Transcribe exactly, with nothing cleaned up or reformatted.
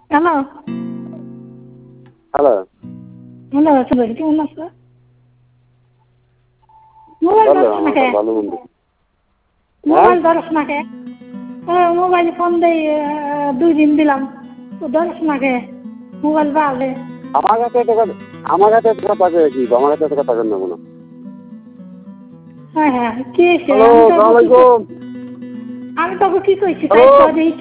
Hello hello hello Subir কেমন আছো? Mobile বলো ধরছ না আমার কে? ভালো মন্দ হ্যাঁ মোবাইল ধরছ না কে? মোবাইল ফোন দেই দুই দিন দিলাম তো ধরছ না কে? মোবাইল বাড়লে আমার কাছে এত কথা আমার কাছে এত কথা কি আমার কাছে এত কথা কেন নেবো না হ্যাঁ হ্যাঁ কি হয়েছে হ্যালো আমি তো সালাম আলাইকুম আমি তোকে কি কইছি তাই হ্যালো তো